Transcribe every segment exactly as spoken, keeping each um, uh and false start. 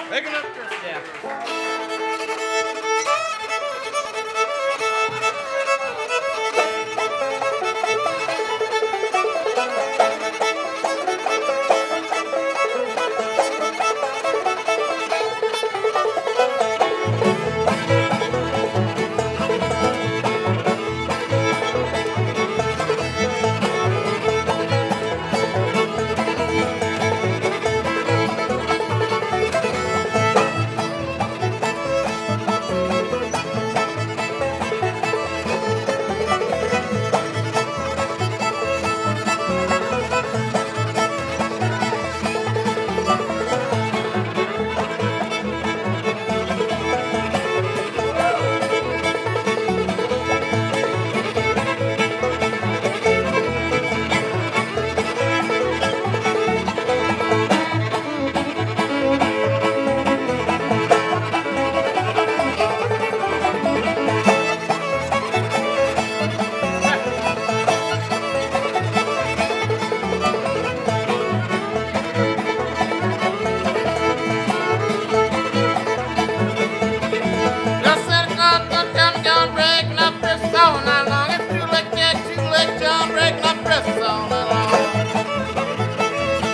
Waking up Chris. Yeah. Just said God, God, come, John, breaking up Chris all night long. It's too late, yeah, too late, John, breaking up Chris all night long.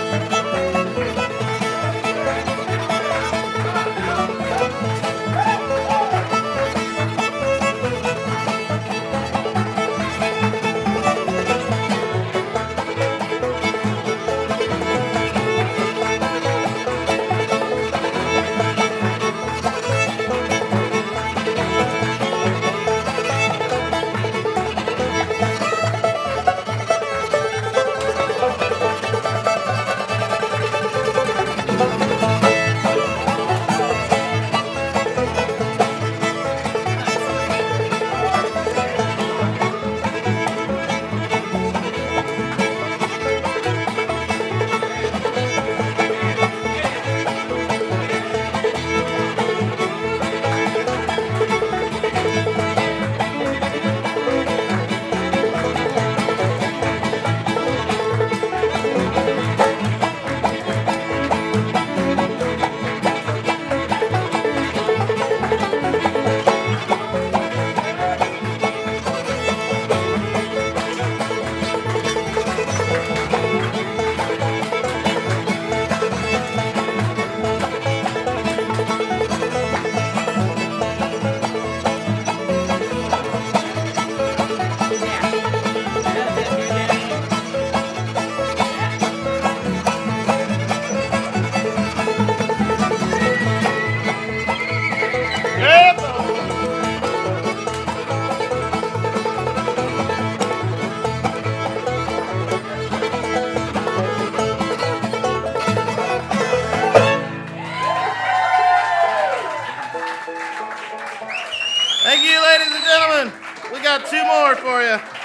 Yeah, boy. Thank you, ladies and gentlemen. We got two more for you.